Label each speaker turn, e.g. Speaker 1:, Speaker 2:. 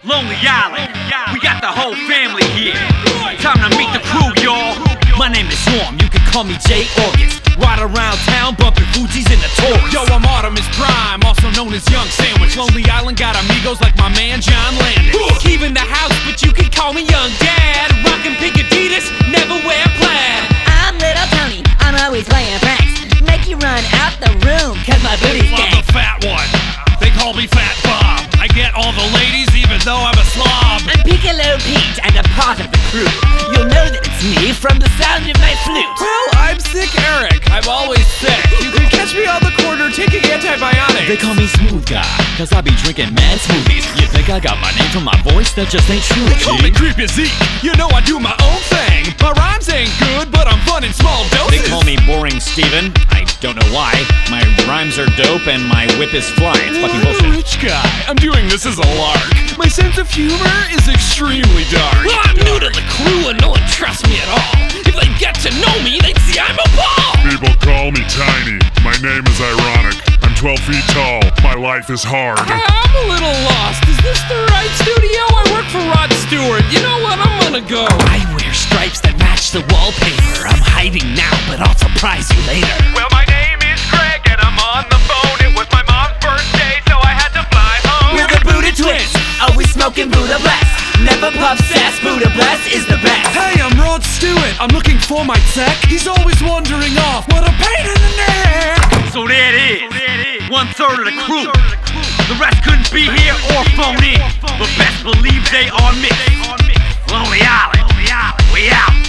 Speaker 1: Lonely Island, we got the whole family here. Time to meet the crew, y'all. My name is Norm, you can call me J. August. Ride around town, bumping Fuji's in the Taurus.
Speaker 2: Yo, I'm Artemis Prime, also known as Young Sandwich. Lonely Island got amigos like my man John Landis. Keeping the house, but you can call me Young Dad. Rockin' pink Adidas, never wear plaid.
Speaker 3: I'm Little Tony, I'm always playing pranks. Make you run out the room, cause my booty's
Speaker 2: I'm
Speaker 3: stank.
Speaker 2: the fat one, they call me Fat Bob. I get all the ladies even though I'm a slob.
Speaker 3: I'm Piccolo Pete and a part of the crew. You'll know that it's me from the sound of my flute.
Speaker 2: Well, I'm Sick Eric, I'm always sick. You can catch me on the corner taking antibiotics.
Speaker 4: They call me Smooth Guy, cause I be drinking mad smoothies. You think I got my name from my voice? That just ain't true,
Speaker 2: They call me Creepy Zeke, you know I do my own thing. My rhymes ain't good, but I'm fun in small doses.
Speaker 4: They call me Boring Steven, I don't know why. My rhymes are dope and my whip is fly. It's fucking bullshit.
Speaker 2: Rich guy, I'm doing this as a lark. My sense of humor is extremely dark.
Speaker 5: Well, I'm new to the crew and no one trusts me at all. If they get to know me, they'd see I'm a ball.
Speaker 6: People call me tiny. My name is ironic. I'm 12 feet tall. My life is hard.
Speaker 5: I'm a little lost. Is this the right studio? I work for Rod Stewart. You know what? I'm gonna go.
Speaker 4: I wear stripes that match the wallpaper. I'm hiding now, but I'll surprise you later.
Speaker 7: Well, my name is Greg and I'm on the phone. It was my mom's birthday, so I had to fly home.
Speaker 3: We're the Buddha Twins, always smoking Buddha Blast. Never puff cess, Buddha Blast is the best.
Speaker 2: Hey, I'm Rod Stewart, I'm looking for my tech. He's always wandering off, what a pain in the neck.
Speaker 1: So there it is, 1/3 of the crew. The rest couldn't be here or phone in, but best believe they are mixed. Lonely Island, we out.